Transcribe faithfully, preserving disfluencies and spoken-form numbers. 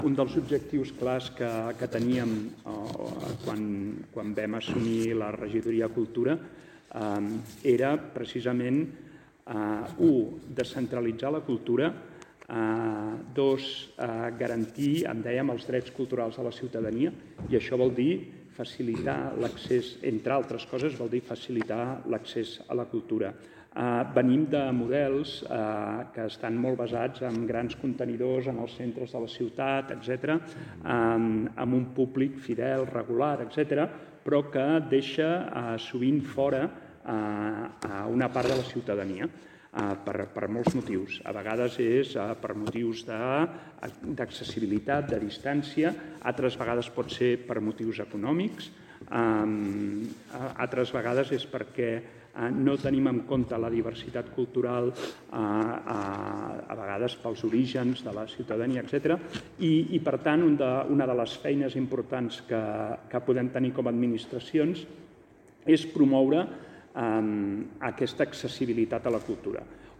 Un dels objectius clars que, que teníem eh, quan, quan vam assumir la regidoria de Cultura eh, era precisament, eh, un, descentralitzar la cultura, eh, dos, eh, garantir, en dèiem, els drets culturals de la ciutadania, i això vol dir facilitar l'accés, entre altres coses, vol dir facilitar l'accés a la cultura. Uh, venim de models uh, que estan molt basats en grans contenidors en els centres de la ciutat, etcètera, um, amb un públic fidel, regular, etcètera, però que deixa uh, sovint fora uh, uh, una part de la ciutadania uh, per, per molts motius. A vegades és uh, per motius d'accessibilitat, de, de distància, altres vegades pot ser per motius econòmics, um, altres vegades és perquè no tenim en compte la diversitat cultural a, a, a vegades pels orígens de la ciutadania, etcètera. I, i per tant, un de, una de les feines importants que, que podem tenir com a administracions és promoure um, aquesta accessibilitat a la cultura.